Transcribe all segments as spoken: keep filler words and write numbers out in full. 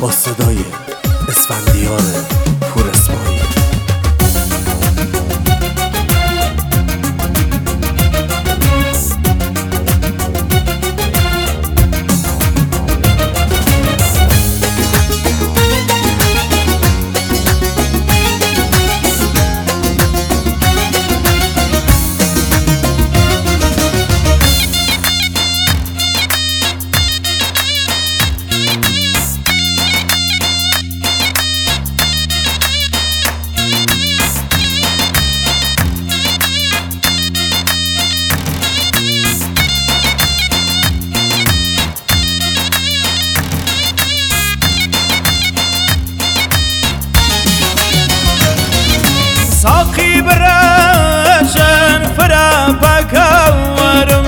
با صدای اسفندیار پور اسماعیل. ساقی برشن فرا بکورم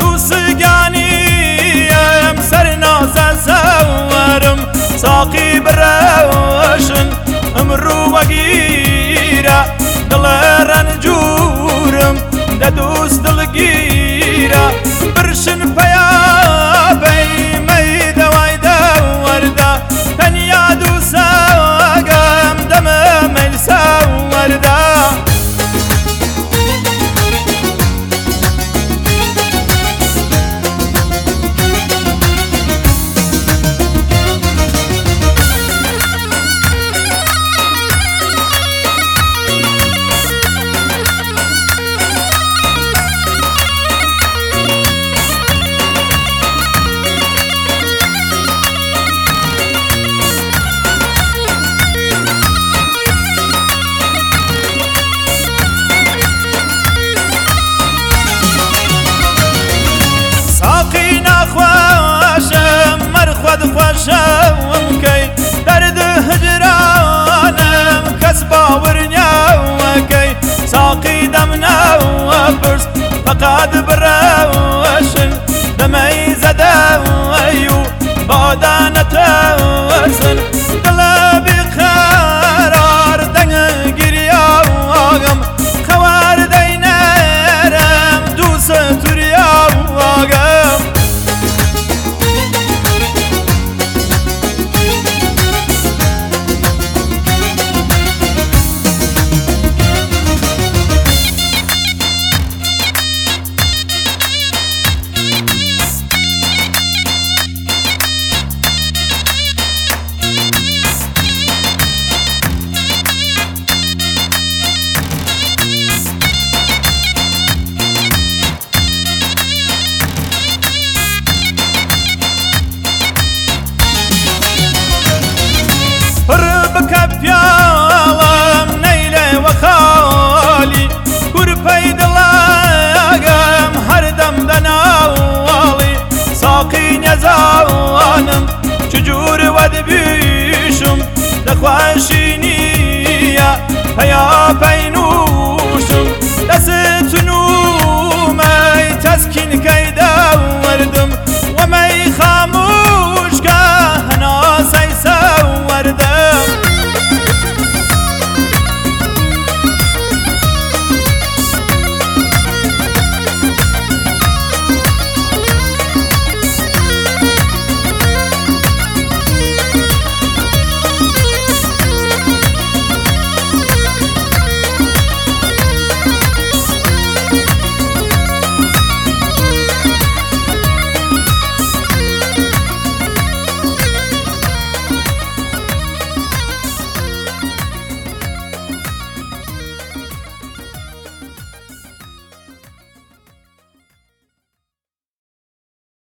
دوستگانیم سر ناز سوارم. ساقی برشن امرو وگیره دل رنجورم ده دوست دلگیره برشن پیا بی می دوای دورده تنیا دوستگم دم میل سورده. خوشم کی درد هجرانم کس باور نیام کی ساقی دم نو برس فقط بروشن دمی زدم ایو بادان تورسن دل بیقرار دنگ گریام خوار دینرم دوست توریام. پیالم نیله و خالی کور پیدلاگم هر دم دنالی ساقی نزانم چجور ود بیشم دخواشینیه پیا